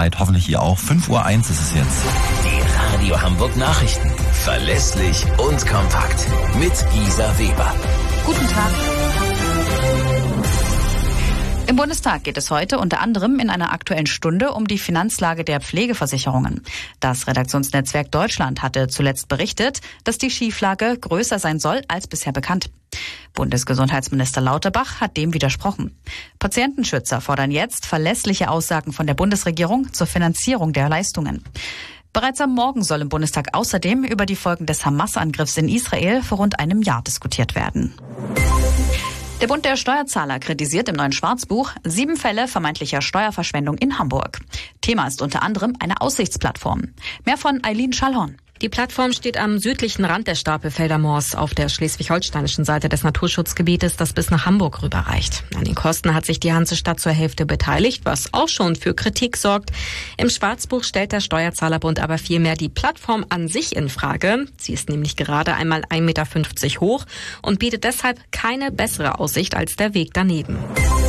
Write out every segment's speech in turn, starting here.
Zeit, hoffentlich ihr auch. 5:01 Uhr ist es jetzt. Die Radio Hamburg Nachrichten. Verlässlich und kompakt. Mit Gisa Weber. Guten Tag. Im Bundestag geht es heute unter anderem in einer Aktuellen Stunde um die Finanzlage der Pflegeversicherungen. Das Redaktionsnetzwerk Deutschland hatte zuletzt berichtet, dass die Schieflage größer sein soll als bisher bekannt. Bundesgesundheitsminister Lauterbach hat dem widersprochen. Patientenschützer fordern jetzt verlässliche Aussagen von der Bundesregierung zur Finanzierung der Leistungen. Bereits am Morgen soll im Bundestag außerdem über die Folgen des Hamas-Angriffs in Israel vor rund einem Jahr diskutiert werden. Der Bund der Steuerzahler kritisiert im neuen Schwarzbuch 7 Fälle vermeintlicher Steuerverschwendung in Hamburg. Thema ist unter anderem eine Aussichtsplattform. Mehr von Eileen Schallhorn. Die Plattform steht am südlichen Rand des Stapelfelder Moors auf der schleswig-holsteinischen Seite des Naturschutzgebietes, das bis nach Hamburg rüberreicht. An den Kosten hat sich die Hansestadt zur Hälfte beteiligt, was auch schon für Kritik sorgt. Im Schwarzbuch stellt der Steuerzahlerbund aber vielmehr die Plattform an sich in Frage. Sie ist nämlich gerade einmal 1,50 Meter hoch und bietet deshalb keine bessere Aussicht als der Weg daneben.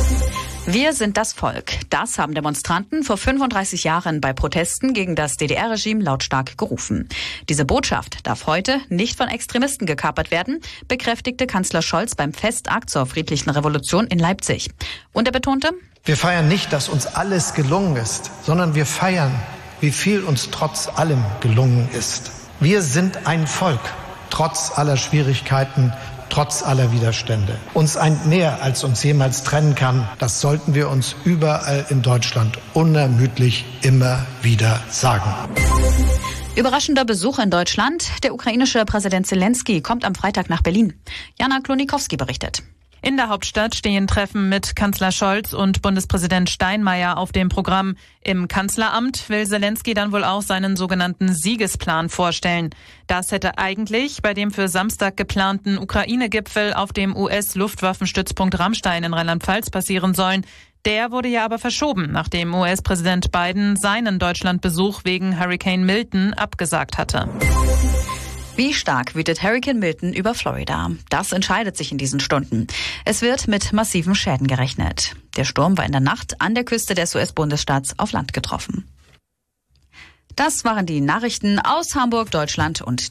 Wir sind das Volk. Das haben Demonstranten vor 35 Jahren bei Protesten gegen das DDR-Regime lautstark gerufen. Diese Botschaft darf heute nicht von Extremisten gekapert werden, bekräftigte Kanzler Scholz beim Festakt zur friedlichen Revolution in Leipzig. Und er betonte: Wir feiern nicht, dass uns alles gelungen ist, sondern wir feiern, wie viel uns trotz allem gelungen ist. Wir sind ein Volk, trotz aller Schwierigkeiten, trotz aller Widerstände. Uns eint mehr, als uns jemals trennen kann. Das sollten wir uns überall in Deutschland unermüdlich immer wieder sagen. Überraschender Besuch in Deutschland. Der ukrainische Präsident Zelensky kommt am Freitag nach Berlin. Jana Klonikowski berichtet. In der Hauptstadt stehen Treffen mit Kanzler Scholz und Bundespräsident Steinmeier auf dem Programm. Im Kanzleramt will Zelensky dann wohl auch seinen sogenannten Siegesplan vorstellen. Das hätte eigentlich bei dem für Samstag geplanten Ukraine-Gipfel auf dem US-Luftwaffenstützpunkt Ramstein in Rheinland-Pfalz passieren sollen. Der wurde ja aber verschoben, nachdem US-Präsident Biden seinen Deutschlandbesuch wegen Hurricane Milton abgesagt hatte. Wie stark wütet Hurricane Milton über Florida? Das entscheidet sich in diesen Stunden. Es wird mit massiven Schäden gerechnet. Der Sturm war in der Nacht an der Küste des US-Bundesstaats auf Land getroffen. Das waren die Nachrichten aus Hamburg, Deutschland und